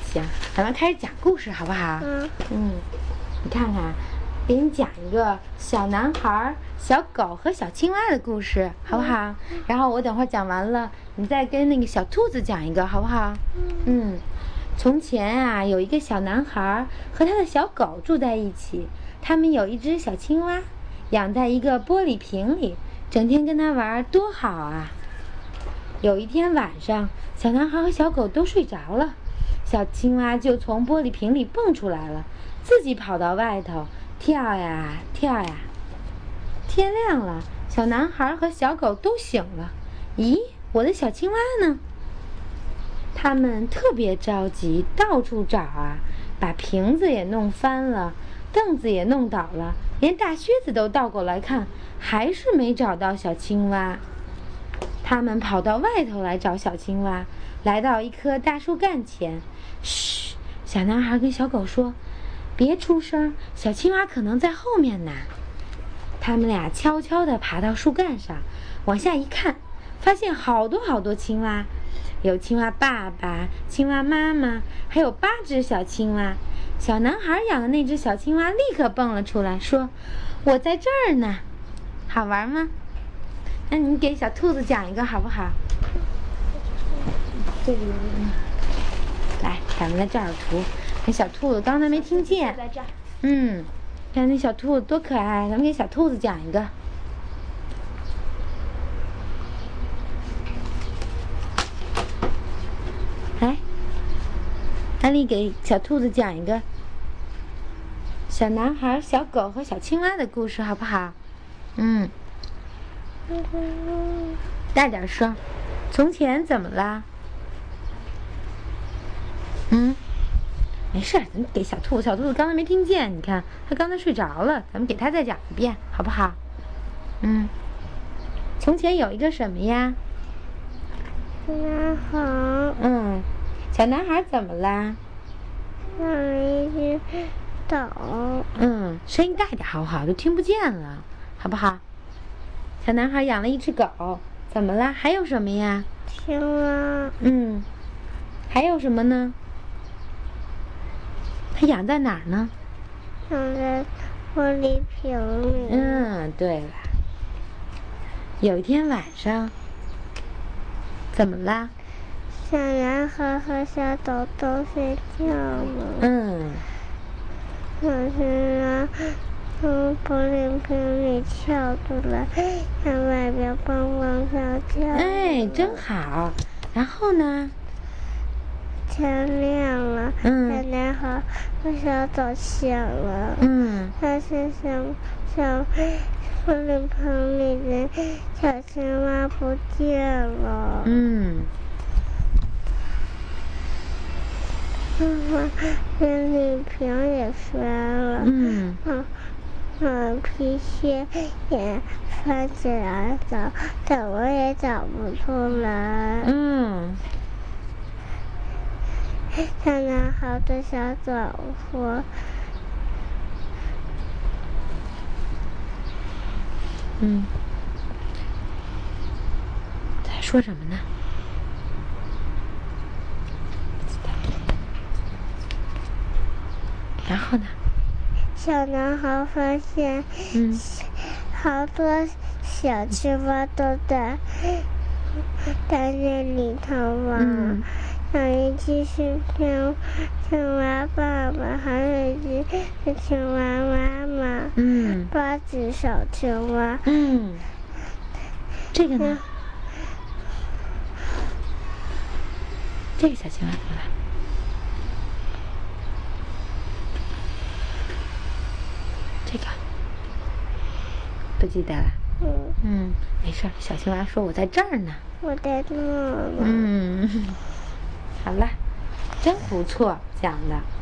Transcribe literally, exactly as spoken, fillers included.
行，咱们开始讲故事好不好？ 嗯嗯，你看看，给你讲一个小男孩、小狗和小青蛙的故事，好不好？嗯、然后我等会儿讲完了，你再跟那个小兔子讲一个，好不好？嗯，从前啊，有一个小男孩和他的小狗住在一起，他们有一只小青蛙，养在一个玻璃瓶里，整天跟他玩，多好啊！有一天晚上，小男孩和小狗都睡着了，小青蛙就从玻璃瓶里蹦出来了，自己跑到外头跳呀跳呀。天亮了，小男孩和小狗都醒了。咦，我的小青蛙呢？他们特别着急，到处找啊，把瓶子也弄翻了，凳子也弄倒了，连大靴子都倒过来看，还是没找到小青蛙。他们跑到外头来找小青蛙，来到一棵大树干前。嘘，小男孩跟小狗说：“别出声，小青蛙可能在后面呢。”他们俩悄悄地爬到树干上，往下一看，发现好多好多青蛙，有青蛙爸爸、青蛙妈妈，还有八只小青蛙。小男孩养的那只小青蛙立刻蹦了出来，说：“我在这儿呢，好玩吗？”那你给小兔子讲一个好不好？这里来，咱们在这儿图。那小兔子刚才没听见。 在这儿。 嗯，看那小兔子多可爱，咱们给小兔子讲一个。来，安利给小兔子讲一个小男孩、小狗和小青蛙的故事，好不好？嗯。大点声。从前怎么啦？嗯，没事，咱们给小兔子，小兔子刚才没听见，你看他刚才睡着了，咱们给他再讲一遍，好不好？嗯，从前有一个什么呀？ 小男孩。 嗯，小男孩怎么啦？ 养了一只狗。 嗯，声音大一点好不好？都听不见了，好不好？小男孩养了一只狗，怎么了？还有什么呀？ 青蛙。 嗯，还有什么呢？它养在哪儿呢？ 养在玻璃瓶里。 嗯，对了。有一天晚上，怎么啦？ 小男孩和小狗都睡觉了。 嗯。 小青蛙从玻璃瓶里跳出来，在外边蹦蹦跳跳。 哎，真好。然后呢？ 天亮了。 嗯。 小男孩和小狗醒了。 嗯。 发现小小玻璃瓶里的小青蛙不见了。 嗯。 妈妈，玻璃瓶也摔了。 嗯。 嗯。嗯，皮鞋也翻起来找，怎么也找不出来。 嗯。 小男孩对小狗说：“ 嗯，在说什么呢？”然后呢？ 小男孩发现， 嗯， 好多小青蛙都在在那里头玩。 嗯， 有一只是青青蛙爸爸，还有一只是青蛙妈妈。 嗯， 八只小青蛙。 嗯，这个呢？嗯、这个小青蛙怎么了？这个不记得了。 嗯嗯，没事。小青蛙说：“我在这儿呢。” 我在这儿呢。 嗯，好了，真不错，讲的。